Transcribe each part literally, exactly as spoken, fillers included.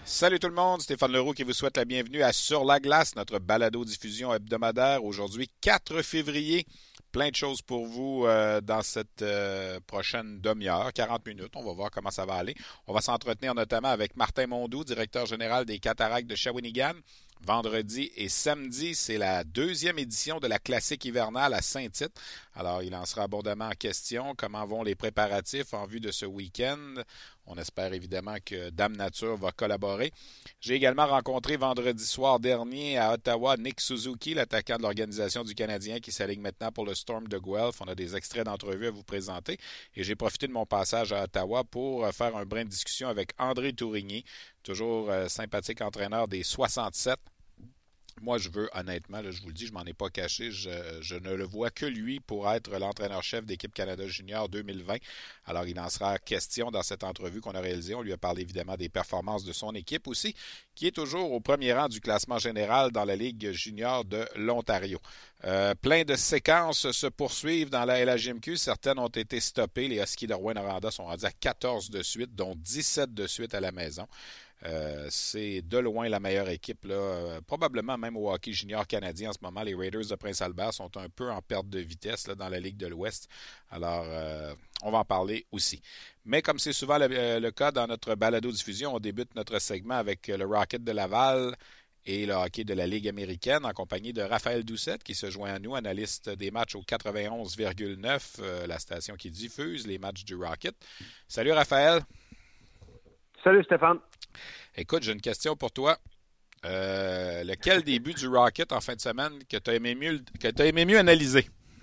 Salut tout le monde, Stéphane Leroux qui vous souhaite la bienvenue à Sur la glace, notre balado-diffusion hebdomadaire. Aujourd'hui, quatre février. Plein de choses pour vous euh, dans cette euh, prochaine demi-heure, quarante minutes. On va voir comment ça va aller. On va s'entretenir notamment avec Martin Mondou, directeur général des Cataractes de Shawinigan. Vendredi et samedi, c'est la deuxième édition de la classique hivernale à Saint-Tite. Alors, il en sera abondamment en question. Comment vont les préparatifs en vue de ce week-end? On espère évidemment que Dame Nature va collaborer. J'ai également rencontré vendredi soir dernier à Ottawa Nick Suzuki, l'attaquant de l'Organisation du Canadien qui s'aligne maintenant pour le Storm de Guelph. On a des extraits d'entrevue à vous présenter. Et j'ai profité de mon passage à Ottawa pour faire un brin de discussion avec André Tourigny, toujours euh, sympathique entraîneur des soixante-sept. Moi, je veux, honnêtement, là, je vous le dis, je m'en ai pas caché, je, je ne le vois que lui pour être l'entraîneur-chef d'équipe Canada Junior deux mille vingt. Alors, il en sera question dans cette entrevue qu'on a réalisée. On lui a parlé évidemment des performances de son équipe aussi, qui est toujours au premier rang du classement général dans la Ligue junior de l'Ontario. Euh, plein de séquences se poursuivent dans la L H M Q. Certaines ont été stoppées. Les Huskies de Rouyn-Noranda sont rendus à quatorze de suite, dont dix-sept de suite à la maison. Euh, c'est de loin la meilleure équipe, là, euh, probablement même au hockey junior canadien en ce moment. Les Raiders de Prince-Albert sont un peu en perte de vitesse là, dans la Ligue de l'Ouest. Alors, euh, on va en parler aussi. Mais comme c'est souvent le, euh, le cas dans notre balado-diffusion, on débute notre segment avec le Rocket de Laval et le hockey de la Ligue américaine en compagnie de Raphaël Doucette qui se joint à nous, analyste des matchs au quatre-vingt-onze virgule neuf, euh, la station qui diffuse les matchs du Rocket. Salut Raphaël. Salut Stéphane. Écoute, j'ai une question pour toi. Euh, lequel des buts du Rocket en fin de semaine que tu as aimé mieux, que tu as aimé mieux analyser?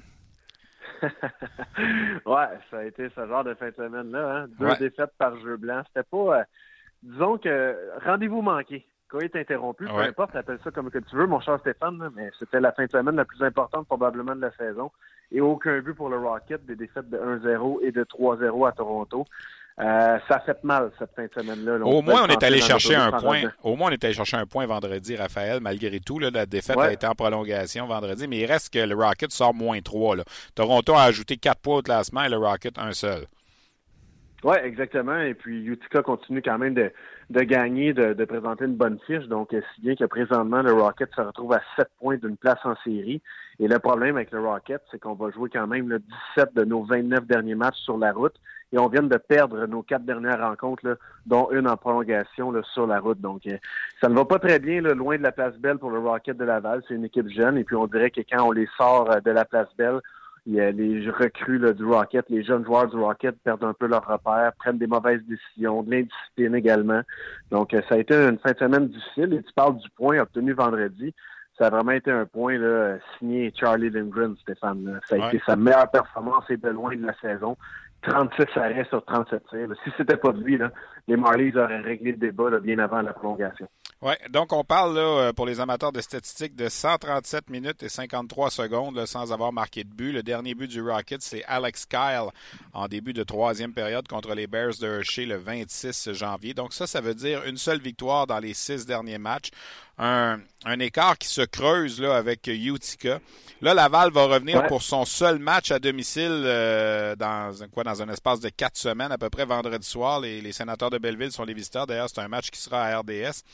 Ouais, ça a été ce genre de fin de semaine-là. Hein? Deux ouais. défaites par jeu blanc. C'était pas... Euh, disons que rendez-vous manqué. Quand il est interrompu, peu ouais. importe, appelle ça comme que tu veux, mon cher Stéphane, là, mais c'était la fin de semaine la plus importante probablement de la saison. Et aucun but pour le Rocket, des défaites de un zéro et de trois zéro à Toronto. Euh, ça a fait mal cette fin de semaine-là. Là. Au moins, on est allé chercher un point. Au moins, on est allé chercher un point vendredi, Raphaël. Malgré tout, là, la défaite ouais. a été en prolongation vendredi, mais il reste que le Rocket sort moins trois. Là. Toronto a ajouté quatre points au classement et le Rocket un seul. Oui, exactement. Et puis Utica continue quand même de, de gagner, de, de présenter une bonne fiche. Donc, si bien que présentement, le Rocket se retrouve à sept points d'une place en série. Et le problème avec le Rocket, c'est qu'on va jouer quand même là, dix-sept de nos vingt-neuf derniers matchs sur la route. Et on vient de perdre nos quatre dernières rencontres, là, dont une en prolongation là, sur la route. Donc, euh, ça ne va pas très bien, là, loin de la Place Belle pour le Rocket de Laval. C'est une équipe jeune. Et puis, on dirait que quand on les sort euh, de la Place Belle, il y a les recrues là, du Rocket, les jeunes joueurs du Rocket perdent un peu leur repère, prennent des mauvaises décisions, de l'indiscipline également. Donc, euh, ça a été une fin de semaine difficile. Et tu parles du point obtenu vendredi. Ça a vraiment été un point là, signé Charlie Lindgren, Stéphane. Là. Ça a ouais. été sa meilleure performance et de loin de la saison. trente-six arrêts sur trente-sept tirs. Là. Si c'était pas de lui, là, les Marlies auraient réglé le débat là, bien avant la prolongation. Oui, donc on parle là, pour les amateurs de statistiques de cent trente-sept minutes et cinquante-trois secondes là, sans avoir marqué de but. Le dernier but du Rocket, c'est Alex Kyle en début de troisième période contre les Bears de Hershey le vingt-six janvier. Donc ça, ça veut dire une seule victoire dans les six derniers matchs. Un, un écart qui se creuse là, avec Utica. Là, Laval va revenir ouais. pour son seul match à domicile euh, dans quoi dans un espace de quatre semaines, à peu près vendredi soir. Les, les Sénateurs de Belleville sont les visiteurs. D'ailleurs, c'est un match qui sera à R D S.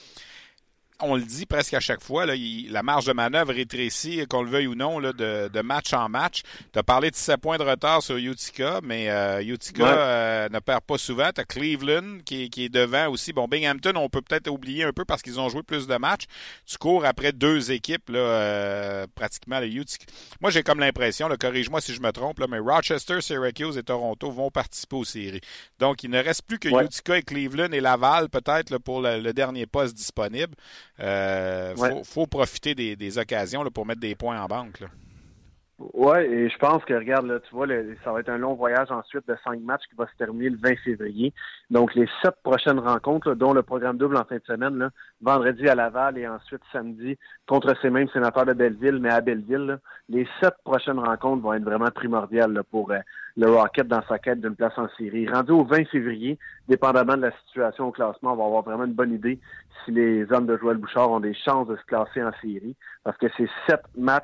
On le dit presque à chaque fois, là, il, la marge de manœuvre rétrécit, qu'on le veuille ou non, là, de, de match en match. Tu as parlé de sept points de retard sur Utica, mais euh, Utica ouais. euh, ne perd pas souvent. Tu as Cleveland qui, qui est devant aussi. Bon, Binghamton, on peut peut-être oublier un peu parce qu'ils ont joué plus de matchs. Tu cours après deux équipes, là, euh, pratiquement, le Utica. Moi, j'ai comme l'impression, là, corrige-moi si je me trompe, là, mais Rochester, Syracuse et Toronto vont participer aux séries. Donc, il ne reste plus que ouais. Utica et Cleveland et Laval, peut-être, là, pour le, le dernier poste disponible. Euh, faut, ouais. faut profiter des, des occasions là, pour mettre des points en banque. Là. Oui, et je pense que, regarde, là, tu vois, le, ça va être un long voyage ensuite de cinq matchs qui va se terminer le vingt février. Donc, les sept prochaines rencontres, là, dont le programme double en fin de semaine, là, vendredi à Laval et ensuite samedi contre ces mêmes sénateurs de Belleville, mais à Belleville, là, les sept prochaines rencontres vont être vraiment primordiales là, pour euh, le Rocket dans sa quête d'une place en série. Rendu au vingt février, dépendamment de la situation au classement, on va avoir vraiment une bonne idée si les hommes de Joël Bouchard ont des chances de se classer en série, parce que c'est sept matchs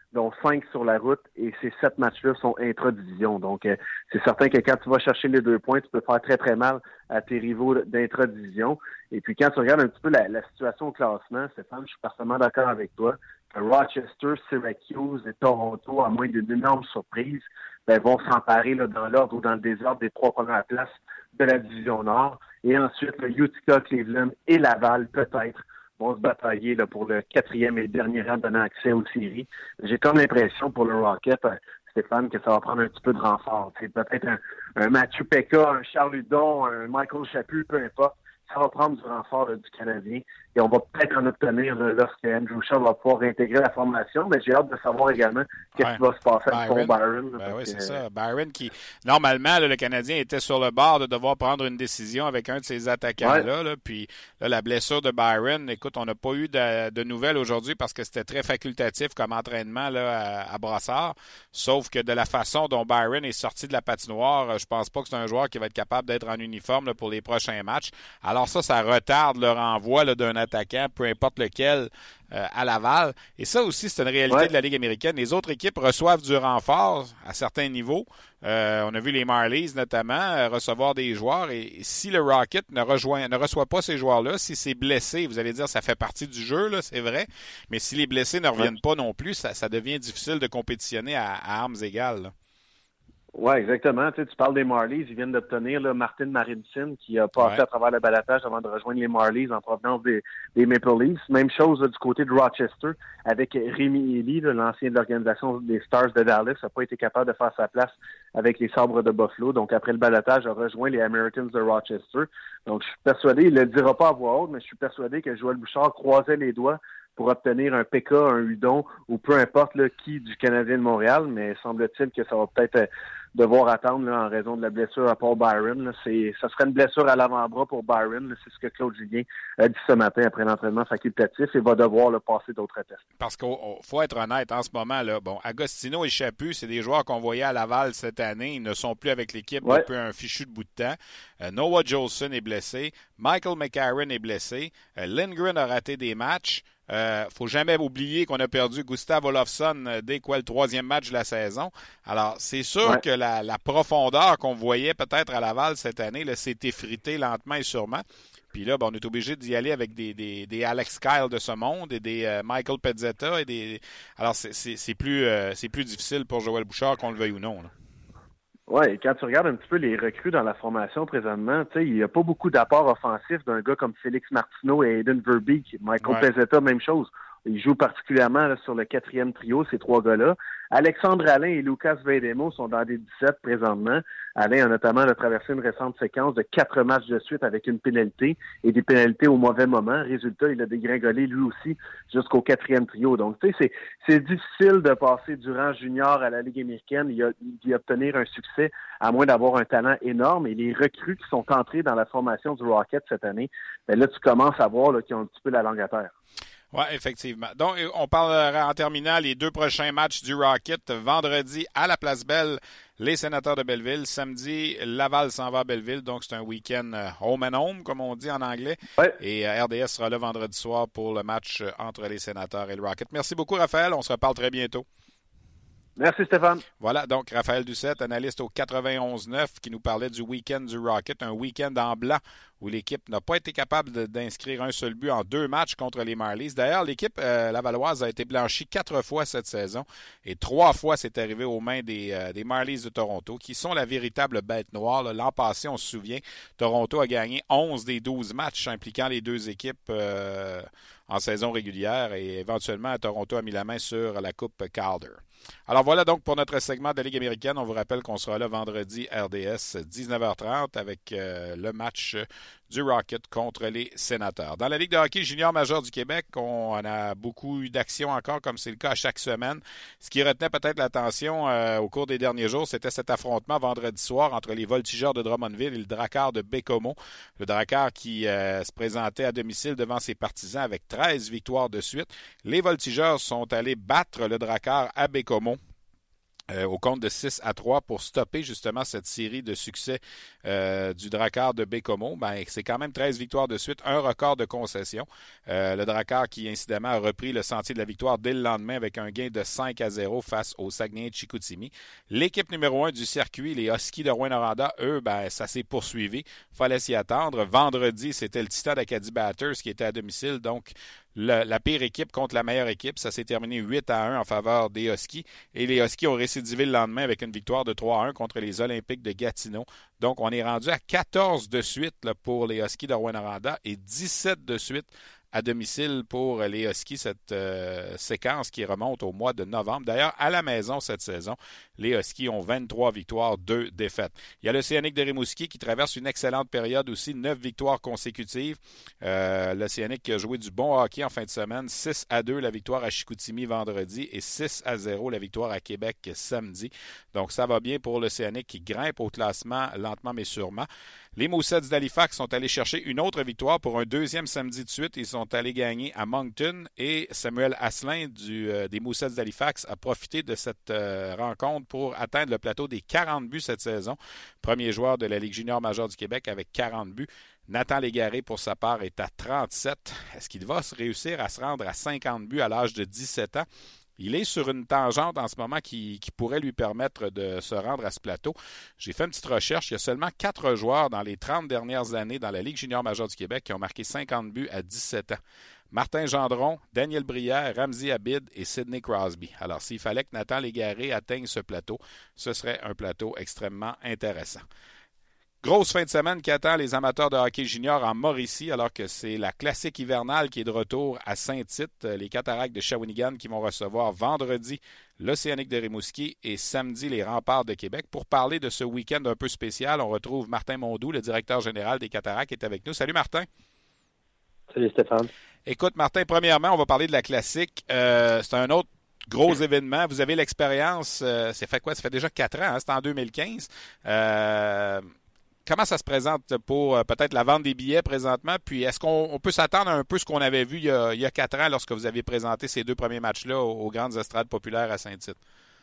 dont cinq sur la route, et ces sept matchs-là sont intra-division. Donc, euh, c'est certain que quand tu vas chercher les deux points, tu peux faire très, très mal à tes rivaux d'intra-division. Et puis, quand tu regardes un petit peu la, la situation au classement, Stéphane, je suis parfaitement d'accord avec toi, que Rochester, Syracuse et Toronto, à moins d'une énorme surprise, ben, vont s'emparer là, dans l'ordre ou dans le désordre des trois premières places de la division Nord. Et ensuite, le Utica, Cleveland et Laval, peut-être, vont se batailler là, pour le quatrième et dernier rang donnant accès aux séries. J'ai comme l'impression pour le Rocket, euh, Stéphane, que ça va prendre un petit peu de renfort. C'est peut-être un, un Mathieu Pekka, un Charles Hudon, un Michael Chaput, peu importe. Ça va prendre du renfort là, du Canadien et on va peut-être en obtenir là, lorsque Andrew Shaw va pouvoir réintégrer la formation. Mais j'ai hâte de savoir également qu'est-ce ouais. qui va se passer avec Byron. son Byron. Ben oui, c'est que... ça. Byron qui, normalement, là, le Canadien était sur le bord de devoir prendre une décision avec un de ses attaquants-là. Ouais. Là, puis là, la blessure de Byron, écoute, on n'a pas eu de, de nouvelles aujourd'hui parce que c'était très facultatif comme entraînement là, à, à Brassard. Sauf que de la façon dont Byron est sorti de la patinoire, je pense pas que c'est un joueur qui va être capable d'être en uniforme là, pour les prochains matchs. Alors ça, ça retarde le renvoi là, d'un attaquant, peu importe lequel, euh, à Laval. Et ça aussi, c'est une réalité ouais. de la Ligue américaine. Les autres équipes reçoivent du renfort à certains niveaux. Euh, on a vu les Marlies, notamment, euh, recevoir des joueurs. Et, et si le Rocket ne, rejoint, ne reçoit pas ces joueurs-là, si c'est blessé, vous allez dire ça fait partie du jeu, là, c'est vrai. Mais si les blessés ne reviennent ouais. pas non plus, ça, ça devient difficile de compétitionner à, à armes égales. Là. Oui, exactement. Tu sais, tu parles des Marlies, ils viennent d'obtenir là, Martin Marinson qui a passé ouais. à travers le balatage avant de rejoindre les Marlies en provenance des, des Maple Leafs. Même chose là, du côté de Rochester avec Rémi Ely, là, l'ancien de l'organisation des Stars de Dallas, n'a pas été capable de faire sa place avec les Sabres de Buffalo. Donc après le balatage, a rejoint les Americans de Rochester. Donc je suis persuadé, il ne le dira pas à voix haute, mais je suis persuadé que Joël Bouchard croisait les doigts pour obtenir un P K, un Hudon, ou peu importe là, qui du Canadien de Montréal, mais semble-t-il que ça va peut-être euh, devoir attendre là, en raison de la blessure à Paul Byron. Là. C'est, ça serait une blessure à l'avant-bras pour Byron. Là. C'est ce que Claude Julien a dit ce matin après l'entraînement facultatif et va devoir là, passer d'autres tests. Parce qu'il faut être honnête, en ce moment, là, bon, Agostino et Chaput, c'est des joueurs qu'on voyait à Laval cette année. Ils ne sont plus avec l'équipe ouais. depuis un fichu de bout de temps. Euh, Noah Jolson est blessé. Michael McCarron est blessé. Euh, Lindgren a raté des matchs. Il euh, ne faut jamais oublier qu'on a perdu Gustav Olofsson euh, dès quoi le troisième match de la saison. Alors, c'est sûr ouais. que la, la profondeur qu'on voyait peut-être à Laval cette année là, s'est effritée lentement et sûrement. Puis là, ben, on est obligé d'y aller avec des, des, des Alex Kyle de ce monde et des euh, Michael Pezzetta. Et des... Alors, c'est, c'est, c'est, plus, euh, c'est plus difficile pour Joël Bouchard, qu'on le veuille ou non. Là. Oui, quand tu regardes un petit peu les recrues dans la formation présentement, tu sais, il n'y a pas beaucoup d'apports offensifs d'un gars comme Félix Martineau et Aiden Verbeek. Michael ouais. Pezzetta, même chose. Ils jouent particulièrement là, sur le quatrième trio, ces trois gars-là. Alexandre Alain et Lucas Vedemo sont dans des dix-sept présentement. Alain a notamment là, traversé une récente séquence de quatre matchs de suite avec une pénalité et des pénalités au mauvais moment. Résultat, il a dégringolé lui aussi jusqu'au quatrième trio. Donc, tu sais, c'est, c'est difficile de passer du rang junior à la Ligue américaine et d'y obtenir un succès à moins d'avoir un talent énorme. Et les recrues qui sont entrées dans la formation du Rocket cette année, ben là, tu commences à voir là, qu'ils ont un petit peu la langue à terre. Oui, effectivement. Donc, on parlera en terminant les deux prochains matchs du Rocket. Vendredi, à la Place Belle, les Sénateurs de Belleville. Samedi, Laval s'en va à Belleville. Donc, c'est un week-end home and home, comme on dit en anglais. Ouais. Et R D S sera là vendredi soir pour le match entre les Sénateurs et le Rocket. Merci beaucoup, Raphaël. On se reparle très bientôt. Merci, Stéphane. Voilà, donc Raphaël Doucette, analyste au quatre-vingt-onze neuf, qui nous parlait du week-end du Rocket, un week-end en blanc où l'équipe n'a pas été capable de, d'inscrire un seul but en deux matchs contre les Marlies. D'ailleurs, l'équipe euh, lavalloise a été blanchie quatre fois cette saison et trois fois c'est arrivé aux mains des, euh, des Marlies de Toronto, qui sont la véritable bête noire. Là. L'an passé, on se souvient, Toronto a gagné onze des douze matchs impliquant les deux équipes euh, en saison régulière et éventuellement, Toronto a mis la main sur la Coupe Calder. Alors voilà donc pour notre segment de Ligue américaine. On vous rappelle qu'on sera là vendredi R D S dix-neuf heures trente avec euh, le match du Rocket contre les Sénateurs. Dans la Ligue de hockey junior majeur du Québec, on a beaucoup eu d'actions encore, comme c'est le cas à chaque semaine. Ce qui retenait peut-être l'attention euh, au cours des derniers jours, c'était cet affrontement vendredi soir entre les Voltigeurs de Drummondville et le Drakkar de Baie-Comeau. Le Drakkar qui euh, se présentait à domicile devant ses partisans avec treize victoires de suite. Les Voltigeurs sont allés battre le Drakkar à Baie-Comeau Euh, au compte de six à trois pour stopper justement cette série de succès euh, du Drakkar de Baie-Comeau. Ben, c'est quand même treize victoires de suite, un record de concession. Euh, le Drakkar qui, incidemment, a repris le sentier de la victoire dès le lendemain avec un gain de cinq à zéro face au Saguenay de Chicoutimi. L'équipe numéro un du circuit, les Huskies de Rouyn-Noranda, eux, ben, ça s'est poursuivi. Fallait s'y attendre. Vendredi, c'était le Titan d'Acadie Batters qui était à domicile, donc Le, la pire équipe contre la meilleure équipe. Ça s'est terminé huit à un en faveur des Huskies. Et les Huskies ont récidivé le lendemain avec une victoire de trois à un contre les Olympiques de Gatineau. Donc, on est rendu à quatorze de suite là, pour les Huskies de Rouyn-Noranda et dix-sept de suite à domicile pour les Huskies, cette euh, séquence qui remonte au mois de novembre. D'ailleurs, à la maison cette saison, les Huskies ont vingt-trois victoires, deux défaites. Il y a l'Océanique de Rimouski qui traverse une excellente période aussi, neuf victoires consécutives. Euh, L'Océanique qui a joué du bon hockey en fin de semaine, six à deux la victoire à Chicoutimi vendredi et six à zéro la victoire à Québec samedi. Donc ça va bien pour l'Océanique qui grimpe au classement lentement mais sûrement. Les Moussets d'Halifax sont allés chercher une autre victoire pour un deuxième samedi de suite. Ils sont allés gagner à Moncton et Samuel Asselin du, euh, des Moussets d'Halifax a profité de cette euh, rencontre pour atteindre le plateau des quarante buts cette saison. Premier joueur de la Ligue junior majeure du Québec avec quarante buts. Nathan Légaré, pour sa part, est à trente-sept. Est-ce qu'il va se réussir à se rendre à cinquante buts à l'âge de dix-sept ans? Il est sur une tangente en ce moment qui, qui pourrait lui permettre de se rendre à ce plateau. J'ai fait une petite recherche. Il y a seulement quatre joueurs dans les trente dernières années dans la Ligue junior majeure du Québec qui ont marqué cinquante buts à dix-sept ans. Martin Gendron, Daniel Brière, Ramsey Abid et Sidney Crosby. Alors, s'il fallait que Nathan Légaré atteigne ce plateau, ce serait un plateau extrêmement intéressant. Grosse fin de semaine qui attend les amateurs de hockey junior en Mauricie, alors que c'est la classique hivernale qui est de retour à Saint-Tite. Les Cataractes de Shawinigan qui vont recevoir vendredi l'Océanique de Rimouski et samedi les Remparts de Québec. Pour parler de ce week-end un peu spécial, on retrouve Martin Mondou, le directeur général des Cataractes, qui est avec nous. Salut Martin. Salut Stéphane. Écoute Martin, premièrement, on va parler de la classique. Euh, c'est un autre gros événement. Vous avez l'expérience, euh, ça fait quoi? Ça fait déjà quatre ans, hein? C'était en deux mille quinze. Euh... Comment ça se présente pour euh, peut-être la vente des billets présentement? Puis est-ce qu'on on peut s'attendre à un peu ce qu'on avait vu il y, a, il y a quatre ans lorsque vous avez présenté ces deux premiers matchs-là aux, aux grandes estrades populaires à Saint-Tite?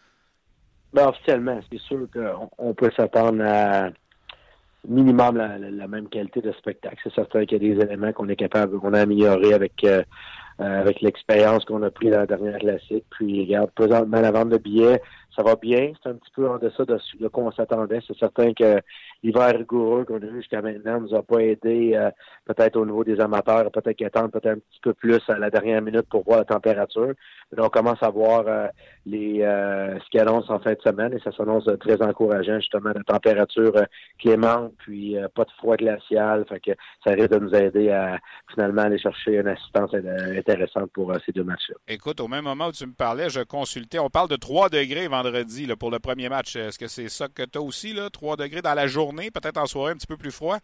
Ben, officiellement, c'est sûr qu'on on peut s'attendre à minimum la, la, la même qualité de spectacle. C'est certain qu'il y a des éléments qu'on est capable, qu'on a améliorés avec euh, euh, avec l'expérience qu'on a pris dans la dernière classique. Puis, regarde, présentement, la vente de billets, ça va bien. C'est un petit peu en deçà de ce qu'on s'attendait. C'est certain que l'hiver rigoureux qu'on a eu jusqu'à maintenant nous a pas aidé euh, peut-être au niveau des amateurs, peut-être qu'ils attendent peut-être un petit peu plus à la dernière minute pour voir la température. Mais là, on commence à voir euh, les euh, ce qui annonce en fin de semaine et ça s'annonce euh, très encourageant, justement, la température euh, clémente, puis euh, pas de froid glacial. Fait que ça risque de nous aider à finalement aller chercher une assistance euh, intéressante pour euh, ces deux matchs-là. Écoute, au même moment où tu me parlais, je consultais, on parle de trois degrés vendredi là, pour le premier match. Est-ce que c'est ça que tu as aussi, là, trois degrés dans la journée, peut-être en soirée un petit peu plus froid?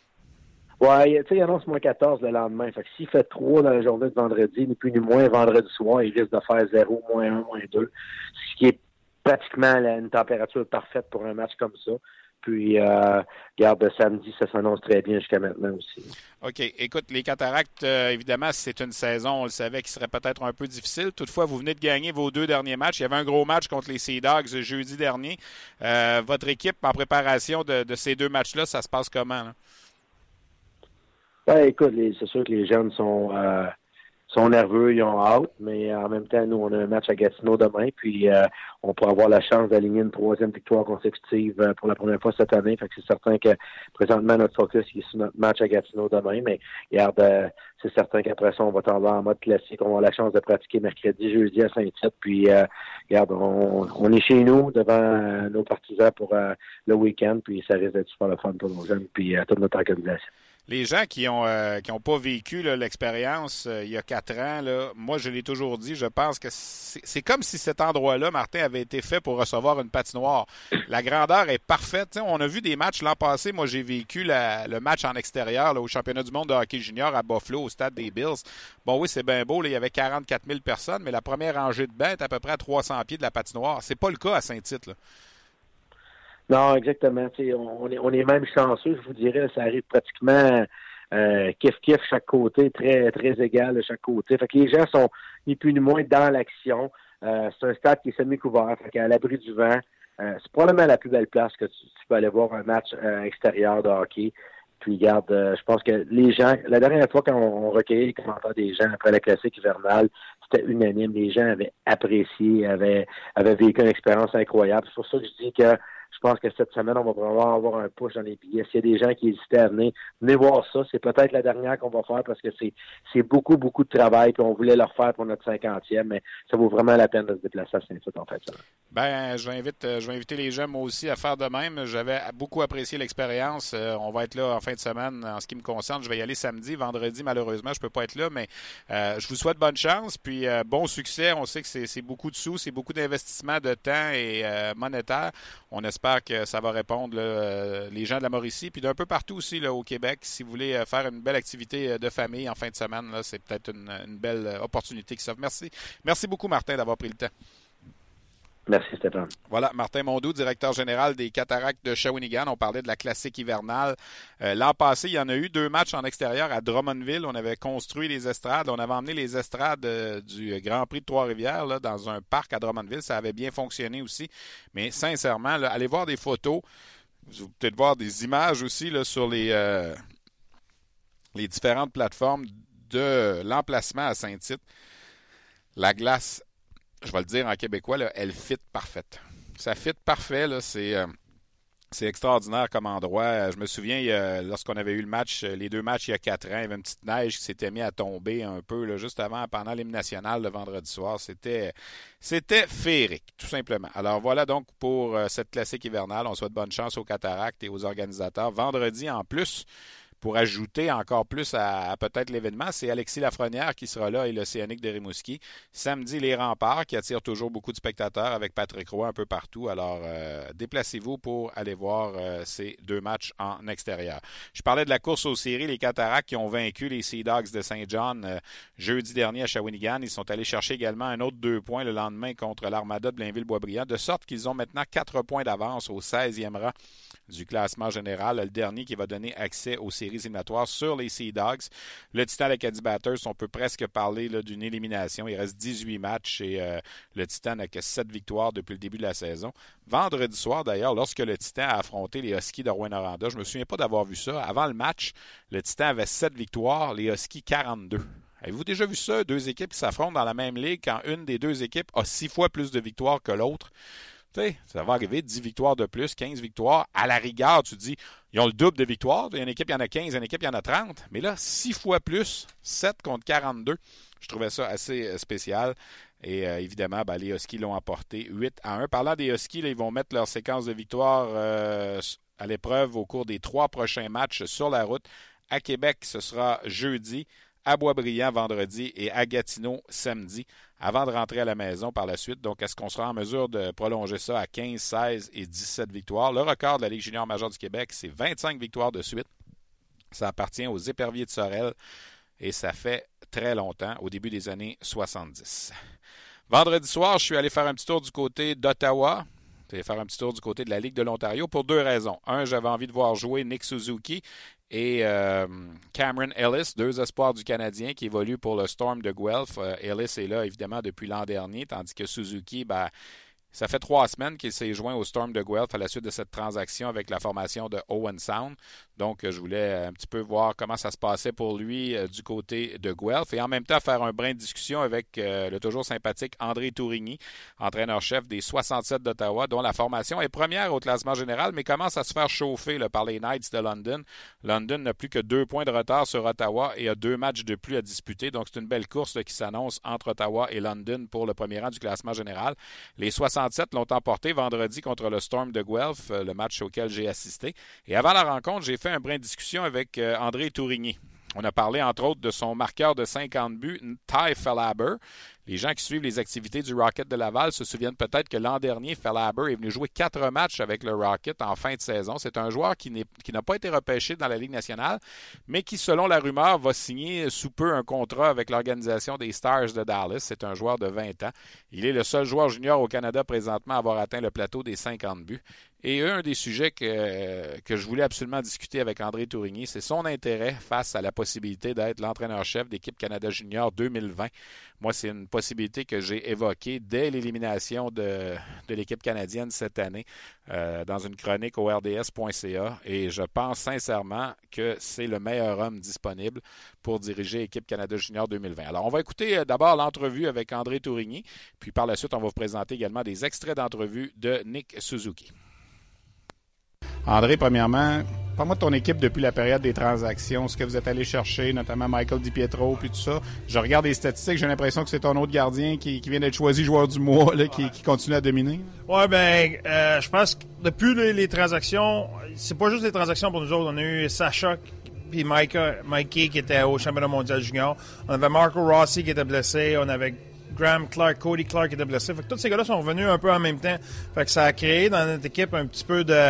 Ouais, tu sais, il annonce moins quatorze le lendemain. Fait que s'il fait trois dans la journée de vendredi, ni plus ni moins, vendredi soir, il risque de faire zéro, moins un, moins deux. Ce qui est pratiquement là, une température parfaite pour un match comme ça. Puis, euh, garde samedi, ça s'annonce très bien jusqu'à maintenant aussi. OK. Écoute, les Cataractes, euh, évidemment, c'est une saison, on le savait, qui serait peut-être un peu difficile. Toutefois, vous venez de gagner vos deux derniers matchs. Il y avait un gros match contre les Sea Dogs jeudi dernier. Euh, votre équipe, en préparation de, de ces deux matchs-là, ça se passe comment, là? Ben, écoute, les, c'est sûr que les jeunes sont... Euh, sont nerveux, ils ont hâte, mais en même temps, nous, on a un match à Gatineau demain, puis euh, on pourra avoir la chance d'aligner une troisième victoire consécutive euh, pour la première fois cette année. Fait que c'est certain que présentement, notre focus est sur notre match à Gatineau demain, mais regarde, euh, c'est certain qu'après ça, on va tomber en mode classique. On va avoir la chance de pratiquer mercredi, jeudi à Saint-Tite, puis euh, regarde, on, on est chez nous devant euh, nos partisans pour euh, le week-end, puis ça risque d'être super le fun pour nos jeunes, puis euh, toute notre organisation. Les gens qui ont euh, qui ont pas vécu là, l'expérience euh, il y a quatre ans, là, moi je l'ai toujours dit, je pense que c'est, c'est comme si cet endroit-là, Martin, avait été fait pour recevoir une patinoire. La grandeur est parfaite. T'sais, on a vu des matchs l'an passé. Moi, j'ai vécu la, le match en extérieur là, au championnat du monde de hockey junior à Buffalo, au stade des Bills. Bon oui, c'est bien beau, là, il y avait quarante-quatre mille personnes, mais la première rangée de bancs est à peu près à trois cents pieds de la patinoire. C'est pas le cas à Saint-Tite, là. Non, exactement. On, on, est, on est même chanceux, je vous dirais. Ça arrive pratiquement euh, kiff-kiff chaque côté, très très égal de chaque côté. Fait que les gens sont ni plus ni moins dans l'action. Euh, c'est un stade qui est semi-couvert, fait qu'à l'abri du vent, euh, c'est probablement la plus belle place que tu, tu peux aller voir un match euh, extérieur de hockey. Puis, regarde, euh, je pense que les gens, la dernière fois quand on, on recueillait les commentaires des gens après la classique hivernale, c'était unanime. Les gens avaient apprécié, avaient, avaient vécu une expérience incroyable. C'est pour ça que je dis que je pense que cette semaine, on va vraiment avoir un push dans les billets. S'il y a des gens qui hésitaient à venir, venez voir ça. C'est peut-être la dernière qu'on va faire parce que c'est, c'est beaucoup, beaucoup de travail. Puis on voulait le refaire pour notre cinquantième, mais ça vaut vraiment la peine de se déplacer à Saint-Tite, en fait. Ça. Ben, je vais, inviter, je vais inviter les gens, moi aussi, à faire de même. J'avais beaucoup apprécié l'expérience. Euh, on va être là en fin de semaine. En ce qui me concerne, je vais y aller samedi. Vendredi, malheureusement, je peux pas être là, mais euh, je vous souhaite bonne chance. Puis, euh, bon succès. On sait que c'est, c'est beaucoup de sous, c'est beaucoup d'investissement de temps et euh, monétaire. On espère que ça va répondre, là, euh, les gens de la Mauricie, puis d'un peu partout aussi là, au Québec. Si vous voulez euh, faire une belle activité de famille en fin de semaine, là, c'est peut-être une, une belle opportunité qui s'offre. Merci. Merci beaucoup, Martin, d'avoir pris le temps. Merci, Stéphane. Voilà, Martin Mondoux, directeur général des Cataractes de Shawinigan. On parlait de la classique hivernale. Euh, l'an passé, il y en a eu deux matchs en extérieur à Drummondville. On avait construit les estrades. On avait emmené les estrades euh, du Grand Prix de Trois-Rivières là, dans un parc à Drummondville. Ça avait bien fonctionné aussi. Mais sincèrement, là, allez voir des photos. Vous allez peut-être voir des images aussi là, sur les, euh, les différentes plateformes de l'emplacement à Saint-Tite. La glace, je vais le dire en québécois, là, elle fit parfaite. Ça fit parfait, là, c'est, euh, c'est extraordinaire comme endroit. Je me souviens, euh, lorsqu'on avait eu le match, les deux matchs il y a quatre ans, il y avait une petite neige qui s'était mise à tomber un peu, là, juste avant, pendant l'hymne national le vendredi soir. C'était, c'était féerique, tout simplement. Alors voilà donc pour euh, cette classique hivernale. On souhaite bonne chance aux Cataractes et aux organisateurs. Vendredi, en plus, pour ajouter encore plus à, à peut-être l'événement, c'est Alexis Lafrenière qui sera là et l'Océanique de Rimouski. Samedi, les Remparts qui attirent toujours beaucoup de spectateurs avec Patrick Roy un peu partout. Alors, euh, déplacez-vous pour aller voir euh, ces deux matchs en extérieur. Je parlais de la course aux séries, les Cataractes qui ont vaincu les Sea Dogs de Saint-John euh, jeudi dernier à Shawinigan. Ils sont allés chercher également un autre deux points le lendemain contre l'Armada de Blainville-Boisbriand, de sorte qu'ils ont maintenant quatre points d'avance au seizième rang du classement général, le dernier qui va donner accès aux séries éliminatoires sur les Sea Dogs. Le Titan Acadie Batters, on peut presque parler là, d'une élimination. Il reste dix-huit matchs et euh, le Titan n'a que sept victoires depuis le début de la saison. Vendredi soir, d'ailleurs, lorsque le Titan a affronté les Huskies de Rouyn-Noranda, je ne me souviens pas d'avoir vu ça. Avant le match, le Titan avait sept victoires, les Huskies quarante-deux. Avez-vous déjà vu ça? Deux équipes qui s'affrontent dans la même ligue quand une des deux équipes a six fois plus de victoires que l'autre. T'sais, ça va arriver, dix victoires de plus, quinze victoires. À la rigueur, tu dis, ils ont le double de victoires. Il y a une équipe, il y en a quinze, il y a une équipe, il y en a trente. Mais là, six fois plus, sept contre quarante-deux. Je trouvais ça assez spécial. Et euh, évidemment, ben, les Huskies l'ont emporté huit à un. Parlant des Huskies, là, ils vont mettre leur séquence de victoires euh, à l'épreuve au cours des trois prochains matchs sur la route. À Québec, ce sera jeudi. À Boisbriand vendredi et à Gatineau samedi, avant de rentrer à la maison par la suite. Donc, est-ce qu'on sera en mesure de prolonger ça à quinze, seize et dix-sept victoires? Le record de la Ligue junior majeure du Québec, c'est vingt-cinq victoires de suite. Ça appartient aux Éperviers de Sorel et ça fait très longtemps, au début des années soixante-dix. Vendredi soir, je suis allé faire un petit tour du côté d'Ottawa. Je suis allé faire un petit tour du côté de la Ligue de l'Ontario pour deux raisons. Un, j'avais envie de voir jouer Nick Suzuki et euh, Cameron Ellis, deux espoirs du Canadien qui évoluent pour le Storm de Guelph. Euh, Ellis est là, évidemment, depuis l'an dernier, tandis que Suzuki, ben, ça fait trois semaines qu'il s'est joint au Storm de Guelph à la suite de cette transaction avec la formation de Owen Sound. Donc, je voulais un petit peu voir comment ça se passait pour lui euh, du côté de Guelph et en même temps faire un brin de discussion avec euh, le toujours sympathique André Tourigny, entraîneur-chef des soixante-sept d'Ottawa, dont la formation est première au classement général, mais commence à se faire chauffer là, par les Knights de London. London n'a plus que deux points de retard sur Ottawa et a deux matchs de plus à disputer. Donc, c'est une belle course là, qui s'annonce entre Ottawa et London pour le premier rang du classement général. Les soixante-sept l'ont emporté vendredi contre le Storm de Guelph, le match auquel j'ai assisté. Et avant la rencontre, j'ai fait un brin de discussion avec euh, André Tourigny. On a parlé, entre autres, de son marqueur de cinquante buts, Ty Fellaber. Les gens qui suivent les activités du Rocket de Laval se souviennent peut-être que l'an dernier, Fellaber est venu jouer quatre matchs avec le Rocket en fin de saison. C'est un joueur qui, n'est, qui n'a pas été repêché dans la Ligue nationale, mais qui, selon la rumeur, va signer sous peu un contrat avec l'organisation des Stars de Dallas. C'est un joueur de vingt ans. Il est le seul joueur junior au Canada présentement à avoir atteint le plateau des cinquante buts. Et un des sujets que, que je voulais absolument discuter avec André Tourigny, c'est son intérêt face à la possibilité d'être l'entraîneur-chef d'équipe Canada Junior deux mille vingt. Moi, c'est une possibilité que j'ai évoquée dès l'élimination de, de l'équipe canadienne cette année euh, dans une chronique au R D S point C A et je pense sincèrement que c'est le meilleur homme disponible pour diriger l'équipe Canada Junior deux mille vingt. Alors, on va écouter d'abord l'entrevue avec André Tourigny, puis par la suite, on va vous présenter également des extraits d'entrevue de Nick Suzuki. André, premièrement, parle-moi de ton équipe depuis la période des transactions, ce que vous êtes allé chercher, notamment Michael DiPietro, puis tout ça. Je regarde les statistiques, j'ai l'impression que c'est ton autre gardien qui, qui vient d'être choisi joueur du mois, là, qui, qui continue à dominer. Oui, bien, euh, je pense que depuis les, les transactions, c'est pas juste les transactions pour nous autres. On a eu Sacha puis Mikey qui était au championnat mondial junior. On avait Marco Rossi qui était blessé. On avait Graham Clark, Cody Clark qui était blessé. Fait que tous ces gars-là sont revenus un peu en même temps. Fait que ça a créé dans notre équipe un petit peu de...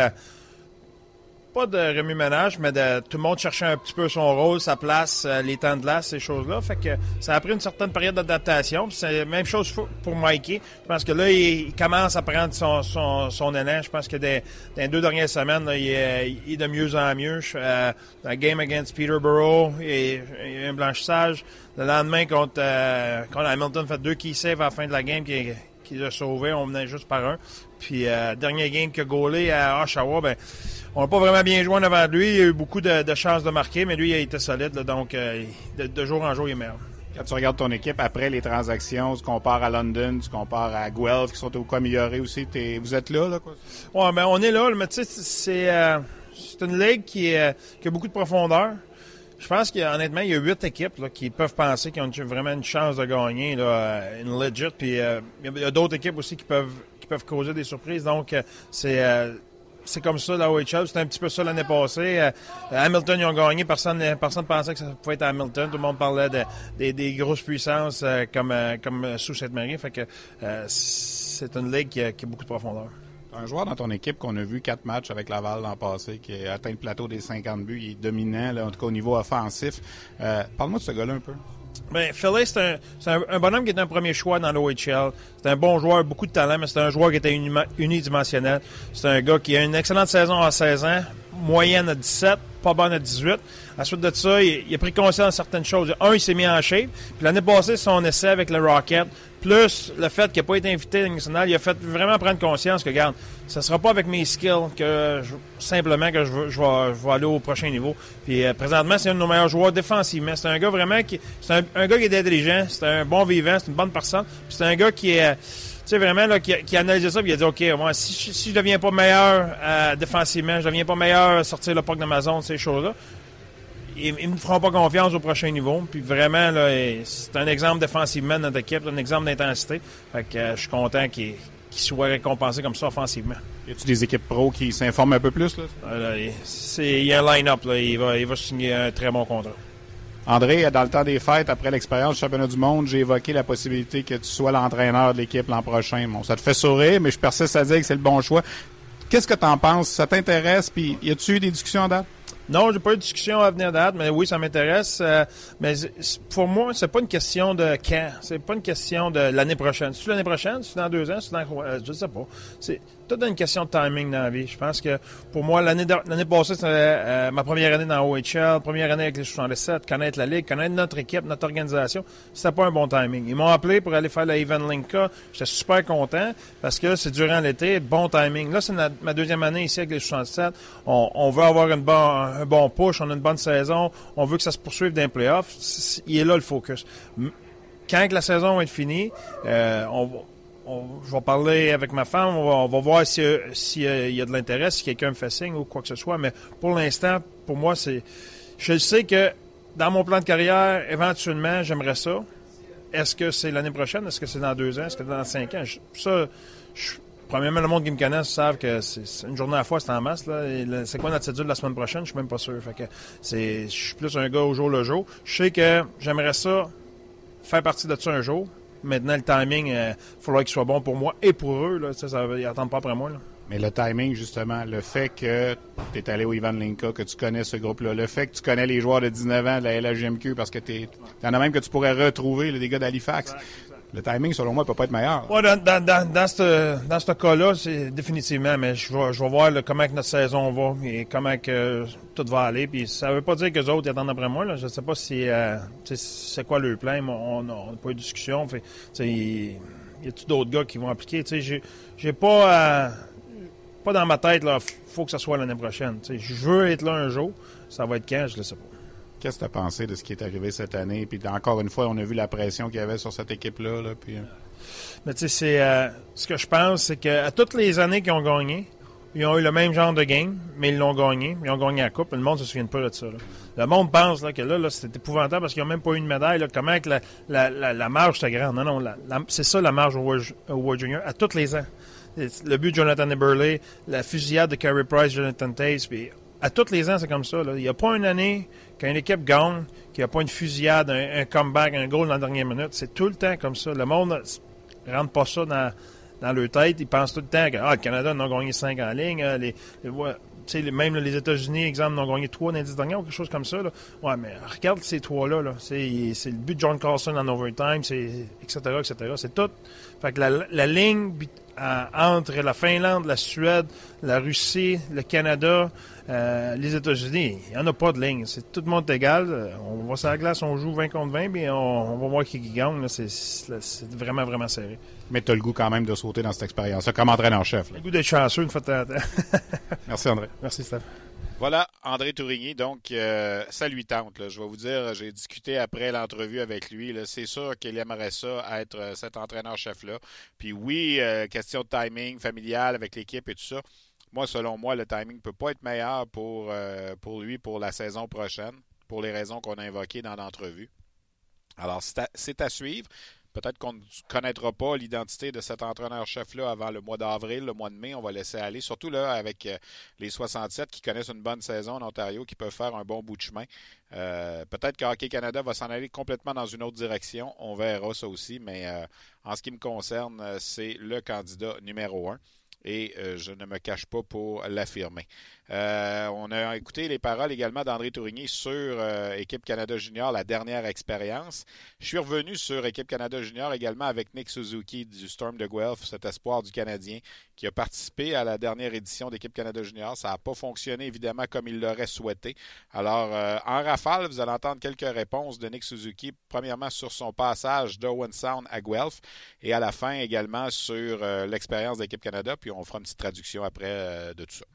pas de remue-ménage, mais de tout le monde cherchait un petit peu son rôle, sa place, les temps de glace, ces choses-là. Fait que ça a pris une certaine période d'adaptation. Puis c'est la même chose pour Mikey. Je pense que là, il commence à prendre son, son, son élan. Je pense que des, dans les deux dernières semaines, là, il, est, il est de mieux en mieux. Euh, dans la game against Peterborough, il y a eu un blanchissage. Le lendemain, contre, euh, contre Hamilton, fait deux key saves à la fin de la game qui, qui l'a sauvé. On menait juste par un. Puis, euh, dernier game que gaulé à Oshawa, ben on n'a pas vraiment bien joué en avant de lui. Il a eu beaucoup de, de chances de marquer, mais lui, il a été solide. Là, donc, euh, de, de jour en jour, il est meilleur. Quand tu regardes ton équipe après les transactions, tu compares à London, tu compares à Guelph, qui sont au quoi améliorés aussi. T'es, vous êtes là, là, quoi? Oui, ben on est là. Mais tu sais, c'est, euh, c'est une ligue qui, est, qui a beaucoup de profondeur. Je pense qu'honnêtement, il y a huit équipes là, qui peuvent penser qu'ils ont vraiment une chance de gagner, là, une legit. Puis euh, il y a d'autres équipes aussi qui peuvent qui peuvent causer des surprises. Donc, c'est euh, c'est comme ça, la O H L. C'était un petit peu ça l'année passée. Euh, Hamilton, ils ont gagné. Personne personne pensait que ça pouvait être Hamilton. Tout le monde parlait de, de, des grosses puissances euh, comme, euh, comme sous Sainte-Marie. Fait que euh, c'est une ligue qui a, qui a beaucoup de profondeur. Un joueur dans ton équipe qu'on a vu quatre matchs avec Laval l'an passé, qui a atteint le plateau des cinquante buts, il est dominant, là, en tout cas au niveau offensif. Euh, parle-moi de ce gars-là un peu. Bien, Philly, c'est, un, c'est un, un bonhomme qui est un premier choix dans l'O H L. C'est un bon joueur, beaucoup de talent, mais c'est un joueur qui était unima, unidimensionnel. C'est un gars qui a une excellente saison à seize ans, moyenne à dix-sept, pas bonne à dix-huit. À la suite de ça, il, il a pris conscience de certaines choses. Un, il s'est mis en shape. Puis l'année passée, son essai avec le Rocket, plus le fait qu'il n'a pas été invité à la Ligue nationale, il a fait vraiment prendre conscience que, regarde, ce ne sera pas avec mes skills que je, simplement que je, veux, je, vais, je vais aller au prochain niveau. Puis euh, présentement, c'est un de nos meilleurs joueurs défensivement. C'est un gars vraiment qui... C'est un, un gars qui est intelligent, c'est un bon vivant, c'est une bonne personne. Puis c'est un gars qui est... Tu sais, vraiment, là, qui, qui a analysé ça, puis il a dit, OK, moi, si, si je ne deviens pas meilleur euh, défensivement, je ne deviens pas meilleur à sortir le puck de ma zone, ces choses-là, ils ne me feront pas confiance au prochain niveau. Puis vraiment, là, c'est un exemple défensivement de notre équipe, un exemple d'intensité. Fait que euh, je suis content qu'il, qu'il soit récompensé comme ça offensivement. Y a-t-il des équipes pro qui s'informent un peu plus, là? Euh, là c'est, il y a un line-up, là. Il va, il va signer un très bon contrat. André, dans le temps des fêtes, après l'expérience du championnat du monde, j'ai évoqué la possibilité que tu sois l'entraîneur de l'équipe l'an prochain. Bon, ça te fait sourire, mais je persiste à dire que c'est le bon choix. Qu'est-ce que tu en penses? Ça t'intéresse? Puis, y a-tu eu des discussions en date? Non, j'ai pas eu de discussion à venir date, mais oui, ça m'intéresse. Euh, mais pour moi, c'est pas une question de quand. C'est pas une question de l'année prochaine. C'est l'année prochaine, c'est dans deux ans, c'est dans euh, je sais pas. C'est toute une question de timing dans la vie. Je pense que pour moi, l'année l'année passée, c'était euh, ma première année dans O H L, première année avec les soixante-dix-sept, connaître la Ligue, connaître notre équipe, notre organisation. C'était pas un bon timing. Ils m'ont appelé pour aller faire la Evenlinka. J'étais super content parce que c'est durant l'été, bon timing. Là, c'est ma, ma deuxième année ici avec les soixante-dix-sept. On, on veut avoir une bonne un bon push, on a une bonne saison, on veut que ça se poursuive dans les playoffs. Il est là le focus. Quand la saison va être finie, euh, on, on, je vais parler avec ma femme, on va, on va voir s'il y, si, euh, y a de l'intérêt, si quelqu'un me fait signe ou quoi que ce soit, mais pour l'instant, pour moi, c'est... Je sais que dans mon plan de carrière, éventuellement, j'aimerais ça. Est-ce que c'est l'année prochaine? Est-ce que c'est dans deux ans? Est-ce que c'est dans cinq ans? Je, ça, je... Premièrement, le monde qui me connaît savent que c'est, c'est une journée à la fois, c'est en masse. Là. Et le, c'est quoi notre cédule la semaine prochaine? Je suis même pas sûr. Fait que c'est, je suis plus un gars au jour le jour. Je sais que j'aimerais ça faire partie de ça un jour. Maintenant, le timing, il euh, faudra qu'il soit bon pour moi et pour eux. Là. Ça, ça, ils n'attendent pas après moi. Là. Mais le timing, justement, le fait que tu es allé au Evenlinka, que tu connais ce groupe-là, le fait que tu connais les joueurs de dix-neuf ans de la L H J M Q, parce que tu en as même que tu pourrais retrouver là, des gars d'Halifax. Exact, exact. Le timing, selon moi, ne peut pas être meilleur. Ouais, dans, dans, dans, dans ce dans ce cas-là, c'est définitivement, mais je vais, je vais voir là, comment que notre saison va et comment que tout va aller. Puis ça ne veut pas dire que les autres attendent après moi. Là. Je ne sais pas si euh, c'est quoi leur plan. On n'a pas eu de discussion. Fait, il y a-t-il d'autres gars qui vont appliquer? J'ai, j'ai pas, euh, pas dans ma tête, il faut que ça soit l'année prochaine. T'sais, je veux être là un jour. Ça va être quand? Je ne le sais pas. Qu'est-ce que tu as pensé de ce qui est arrivé cette année? Puis encore une fois, on a vu la pression qu'il y avait sur cette équipe-là. Là, puis... Mais tu sais, c'est, euh, ce que je pense, c'est qu'à toutes les années qu'ils ont gagné, ils ont eu le même genre de game, mais ils l'ont gagné. Ils ont gagné la coupe. Le monde ne se souvient pas de ça. Là. Le monde pense là, que là, là c'est épouvantable parce qu'ils n'ont même pas eu une médaille. Là. Comment que la, la, la, la marge était grande? Non, non, la, la, c'est ça la marge au World, au World Junior à tous les ans. Le but de Jonathan Eberle, la fusillade de Carey Price, Jonathan Toews, puis à tous les ans, c'est comme ça. Là. Il n'y a pas une année qu'une équipe gagne, qu'il n'y a pas une fusillade, un, un comeback, un goal dans la dernière minute. C'est tout le temps comme ça. Le monde ne rentre pas ça dans, dans leur tête. Ils pensent tout le temps que ah, le Canada en a gagné cinq en ligne. Les, les, les, même là, les États-Unis, exemple, en ont gagné trois dans les dix dernières ou quelque chose comme ça. Là. Ouais, mais regarde ces trois-là. Là. C'est, c'est le but de John Carlson en overtime, c'est, et cetera, et cetera. C'est tout. Fait que la, la ligne euh, entre la Finlande, la Suède, la Russie, le Canada, Euh, les États-Unis, il n'y en a pas de ligne. C'est, tout le monde est égal. On va sur la glace, on joue vingt contre vingt, puis on, on va voir qui gagne. Là. C'est, c'est, c'est vraiment, vraiment serré. Mais tu as le goût quand même de sauter dans cette expérience-là, comme entraîneur-chef. Là. Le goût d'être chanceux une fois de temps. Merci, André. Merci, Steph. Voilà, André Tourigny, donc euh, ça lui tente. Là. Je vais vous dire, j'ai discuté après l'entrevue avec lui. Là. C'est sûr qu'il aimerait ça, être euh, cet entraîneur-chef-là. Puis oui, euh, question de timing familial avec l'équipe et tout ça. Moi, selon moi, le timing ne peut pas être meilleur pour, euh, pour lui pour la saison prochaine, pour les raisons qu'on a invoquées dans l'entrevue. Alors, c'est à, c'est à suivre. Peut-être qu'on ne connaîtra pas l'identité de cet entraîneur-chef-là avant le mois d'avril, le mois de mai. On va laisser aller. Surtout là, avec euh, les soixante-sept qui connaissent une bonne saison en Ontario, qui peuvent faire un bon bout de chemin. Euh, peut-être que Hockey Canada va s'en aller complètement dans une autre direction. On verra ça aussi. Mais euh, en ce qui me concerne, c'est le candidat numéro un. Et euh, je ne me cache pas pour l'affirmer. Euh, on a écouté les paroles également d'André Tourigny sur euh, Équipe Canada Junior, la dernière expérience. Je suis revenu sur Équipe Canada Junior également avec Nick Suzuki du Storm de Guelph, cet espoir du Canadien qui a participé à la dernière édition d'Équipe Canada Junior. Ça n'a pas fonctionné évidemment comme il l'aurait souhaité. Alors, euh, en rafale, vous allez entendre quelques réponses de Nick Suzuki, premièrement sur son passage d'Owen Sound à Guelph et à la fin également sur euh, l'expérience d'Équipe Canada, puis on fera une petite traduction après euh, de tout ça.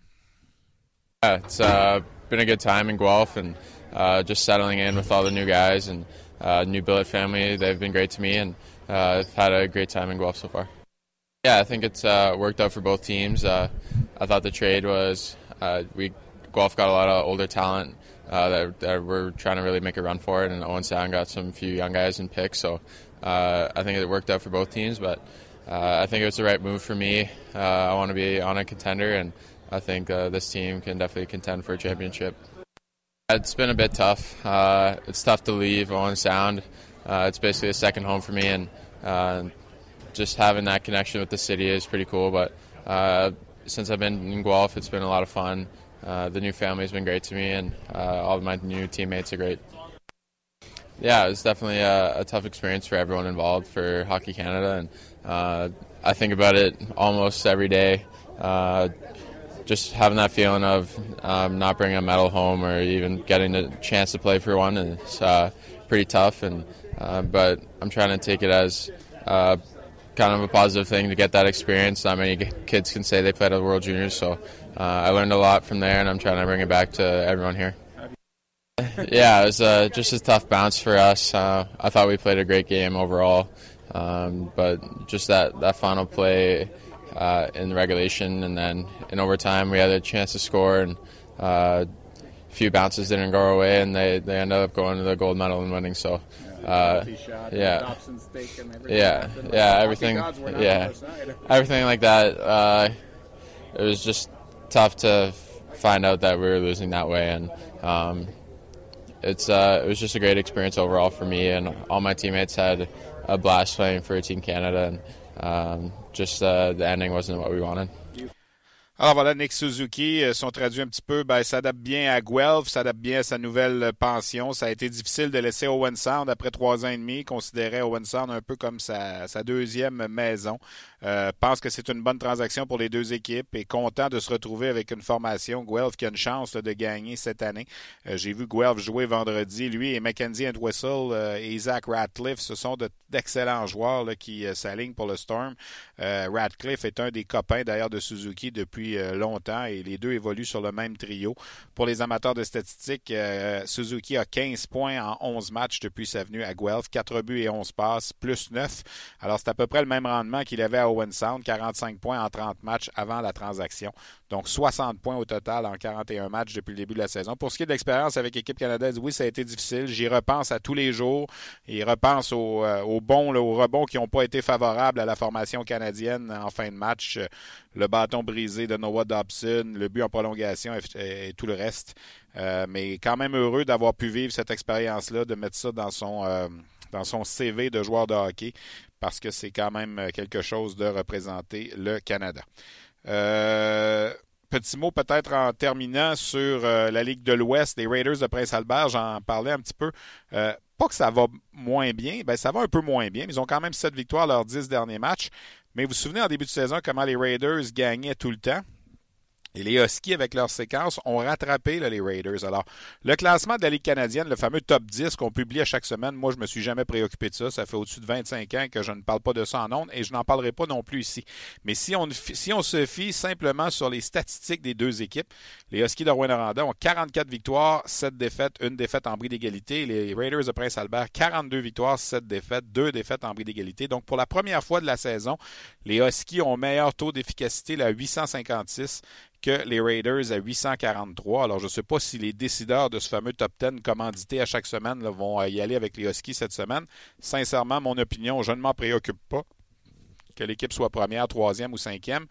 Yeah, it's uh, been a good time in Guelph and uh, just settling in with all the new guys and uh, new billet family. They've been great to me and uh, I've had a great time in Guelph so far. Yeah, I think it's uh, worked out for both teams. Uh, I thought the trade was uh, we Guelph got a lot of older talent uh, that, that we're trying to really make a run for it, and Owen Sound got some few young guys in picks. So uh, I think it worked out for both teams, but uh, I think it was the right move for me. Uh, I want to be on a contender and I think uh, this team can definitely contend for a championship. It's been a bit tough. Uh, it's tough to leave Owen Sound. Uh, it's basically a second home for me, and uh, just having that connection with the city is pretty cool. But uh, since I've been in Guelph, it's been a lot of fun. Uh, the new family has been great to me, and uh, all of my new teammates are great. Yeah, it's definitely a, a tough experience for everyone involved for Hockey Canada, and uh, I think about it almost every day. Uh, Just having that feeling of um, not bringing a medal home or even getting a chance to play for one is uh, pretty tough. And uh, but I'm trying to take it as uh, kind of a positive thing to get that experience. Not many kids can say they played at the World Juniors, so uh, I learned a lot from there, and I'm trying to bring it back to everyone here. Yeah, it was uh, just a tough bounce for us. Uh, I thought we played a great game overall, um, but just that, that final play. Uh, in regulation, and then in overtime we had a chance to score, and uh, a few bounces didn't go our way, and they, they ended up going to the gold medal and winning. So, uh, yeah, yeah, yeah, everything, yeah, everything like that. Uh, it was just tough to find out that we were losing that way, and um, it's uh, it was just a great experience overall for me, and all my teammates had a blast playing for Team Canada, and um, just uh, the ending wasn't what we wanted. Alors voilà, Nick Suzuki, euh, si on traduit un petit peu, ben, s'adapte bien à Guelph, s'adapte bien à sa nouvelle pension. Ça a été difficile de laisser Owen Sound après trois ans et demi. Il considérait Owen Sound un peu comme sa, sa deuxième maison. Euh, pense que c'est une bonne transaction pour les deux équipes et content de se retrouver avec une formation Guelph qui a une chance là, de gagner cette année. Euh, j'ai vu Guelph jouer vendredi. Lui et Mackenzie Entwistle euh, et Isaac Ratcliffe, ce sont de, d'excellents joueurs là, qui euh, s'alignent pour le Storm. Euh, Ratcliffe est un des copains d'ailleurs de Suzuki depuis longtemps et les deux évoluent sur le même trio. Pour les amateurs de statistiques, euh, Suzuki a quinze points en onze matchs depuis sa venue à Guelph, quatre buts et onze passes, plus neuf. Alors c'est à peu près le même rendement qu'il avait à Owen Sound, quarante-cinq points en trente matchs avant la transaction. Donc soixante points au total en quarante et un matchs depuis le début de la saison. Pour ce qui est de l'expérience avec l'équipe canadienne, oui, ça a été difficile. J'y repense à tous les jours. Et repense aux, euh, aux bons, là, aux rebonds qui n'ont pas été favorables à la formation canadienne en fin de match. Le bâton brisé de Noah Dobson, le but en prolongation et, et tout le reste. Euh, mais quand même heureux d'avoir pu vivre cette expérience-là, de mettre ça dans son, euh, dans son C V de joueur de hockey, parce que c'est quand même quelque chose de représenter le Canada. Euh, petit mot peut-être en terminant sur euh, la Ligue de l'Ouest, les Raiders de Prince-Albert, j'en parlais un petit peu. Euh, pas que ça va moins bien, ben ça va un peu moins bien, mais ils ont quand même sept victoires leurs dix derniers matchs. Mais vous vous souvenez en début de saison comment les Raiders gagnaient tout le temps? Et les Huskies, avec leur séquence, ont rattrapé là, les Raiders. Alors, le classement de la Ligue canadienne, le fameux top dix qu'on publie à chaque semaine, moi, je me suis jamais préoccupé de ça. Ça fait au-dessus de vingt-cinq ans que je ne parle pas de ça en ondes et je n'en parlerai pas non plus ici. Mais si on, si on se fie simplement sur les statistiques des deux équipes, les Huskies de Rouyn-Noranda ont quarante-quatre victoires, sept défaites, une défaite en bris d'égalité. Les Raiders de Prince-Albert, quarante-deux victoires, sept défaites, deux défaites en bris d'égalité. Donc, pour la première fois de la saison, les Huskies ont un meilleur taux d'efficacité, là, à huit cent cinquante-six, que les Raiders à huit cent quarante-trois. Alors, je ne sais pas si les décideurs de ce fameux top dix commandité à chaque semaine là, vont y aller avec les Huskies cette semaine. Sincèrement, mon opinion, je ne m'en préoccupe pas. Que l'équipe soit première, troisième ou cinquième.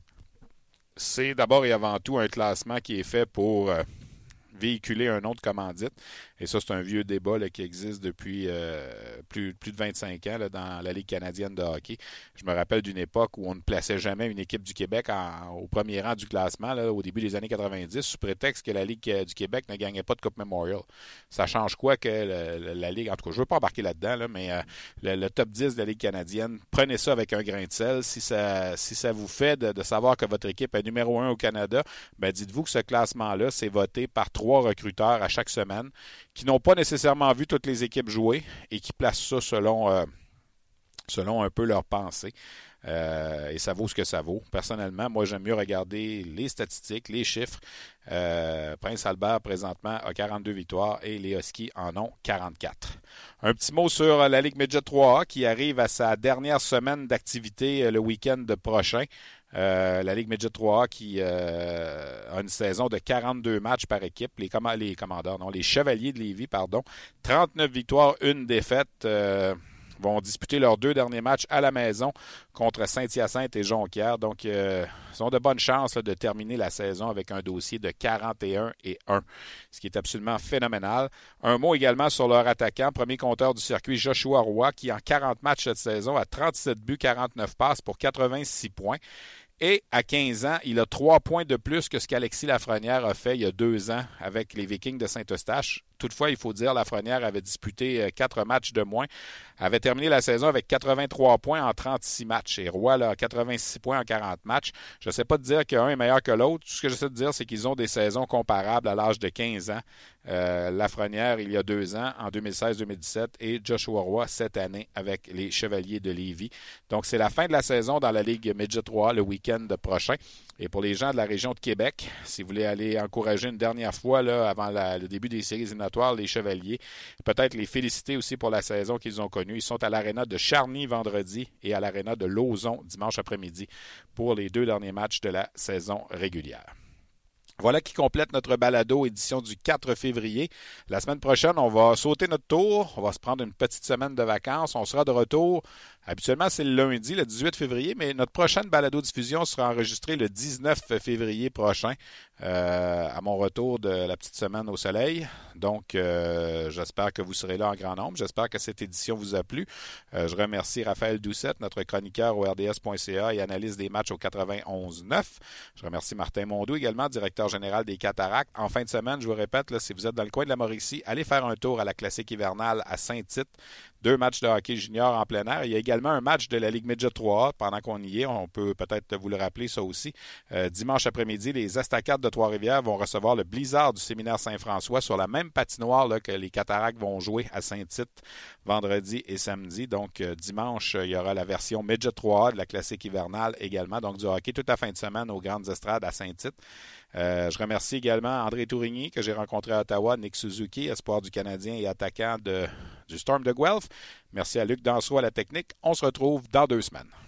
C'est d'abord et avant tout un classement qui est fait pour euh, véhiculer un nom de commandite. Et ça, c'est un vieux débat là, qui existe depuis euh, plus, plus de vingt-cinq ans là, dans la Ligue canadienne de hockey. Je me rappelle d'une époque où on ne plaçait jamais une équipe du Québec en, au premier rang du classement là, au début des années quatre-vingt-dix sous prétexte que la Ligue du Québec ne gagnait pas de Coupe Memorial. Ça change quoi que le, la Ligue... En tout cas, je ne veux pas embarquer là-dedans, là, mais euh, le, le top dix de la Ligue canadienne, prenez ça avec un grain de sel. Si ça, si ça vous fait de, de savoir que votre équipe est numéro un au Canada, ben dites-vous que ce classement-là, c'est voté par trois recruteurs à chaque semaine qui n'ont pas nécessairement vu toutes les équipes jouer et qui placent ça selon, euh, selon un peu leur pensée. Euh, et ça vaut ce que ça vaut. Personnellement, moi, j'aime mieux regarder les statistiques, les chiffres. Euh, Prince-Albert, présentement, a quarante-deux victoires et les Huskies en ont quarante-quatre. Un petit mot sur la Ligue Midget trois A qui arrive à sa dernière semaine d'activité le week-end prochain. Euh, la Ligue Midget trois A qui euh, a une saison de quarante-deux matchs par équipe. Les, com- les commandeurs, non, les Chevaliers de Lévis, pardon. trente-neuf victoires, une défaite. Euh, vont disputer leurs deux derniers matchs à la maison contre Saint-Hyacinthe et Jonquière. Donc, euh, ils ont de bonnes chances là, de terminer la saison avec un dossier de quarante et un et un, ce qui est absolument phénoménal. Un mot également sur leur attaquant, premier compteur du circuit, Joshua Roy, qui en quarante matchs cette saison a trente-sept buts, quarante-neuf passes pour quatre-vingt-six points. Et à quinze ans, il a trois points de plus que ce qu'Alexis Lafrenière a fait il y a deux ans avec les Vikings de Saint-Eustache. Toutefois, il faut dire, Lafrenière avait disputé quatre matchs de moins, avait terminé la saison avec quatre-vingt-trois points en trente-six matchs. Et Roy là, a quatre-vingt-six points en quarante matchs. Je ne sais pas de dire qu'un est meilleur que l'autre. Tout ce que j'essaie de dire, c'est qu'ils ont des saisons comparables à l'âge de quinze ans. Euh, Lafrenière, il y a deux ans, en deux mille seize deux mille dix-sept, et Joshua Roy cette année avec les Chevaliers de Lévis. Donc, c'est la fin de la saison dans la Ligue Midget trois A le week-end prochain. Et pour les gens de la région de Québec, si vous voulez aller encourager une dernière fois là, avant la, le début des séries éliminatoires, les Chevaliers, peut-être les féliciter aussi pour la saison qu'ils ont connue. Ils sont à l'aréna de Charny vendredi et à l'aréna de Lauson dimanche après-midi pour les deux derniers matchs de la saison régulière. Voilà qui complète notre balado édition du quatre février. La semaine prochaine, on va sauter notre tour. On va se prendre une petite semaine de vacances. On sera de retour Habituellement, c'est le lundi, le dix-huit février, mais notre prochaine balado-diffusion sera enregistrée le dix-neuf février prochain, euh, à mon retour de la petite semaine au soleil. Donc, euh, j'espère que vous serez là en grand nombre. J'espère que cette édition vous a plu. Euh, je remercie Raphaël Doucette, notre chroniqueur au R D S point C A et analyste des matchs au quatre-vingt-onze neuf. Je remercie Martin Mondou également, directeur général des Cataractes. En fin de semaine, je vous répète, là, si vous êtes dans le coin de la Mauricie, allez faire un tour à la Classique hivernale à Saint-Tite. Deux matchs de hockey junior en plein air. Il y a également un match de la Ligue Midget trois A pendant qu'on y est. On peut peut-être vous le rappeler, ça aussi. Euh, dimanche après-midi, les Estacades de Trois-Rivières vont recevoir le Blizzard du Séminaire Saint-François sur la même patinoire là, que les Cataractes vont jouer à Saint-Tite vendredi et samedi. Donc, euh, dimanche, il y aura la version Midget trois A de la Classique hivernale également. Donc, du hockey toute la fin de semaine aux Grandes Estrades à Saint-Tite. Euh, je remercie également André Tourigny, que j'ai rencontré à Ottawa, Nick Suzuki, espoir du Canadien et attaquant de, du Storm de Guelph. Merci à Luc Danseau à la technique. On se retrouve dans deux semaines.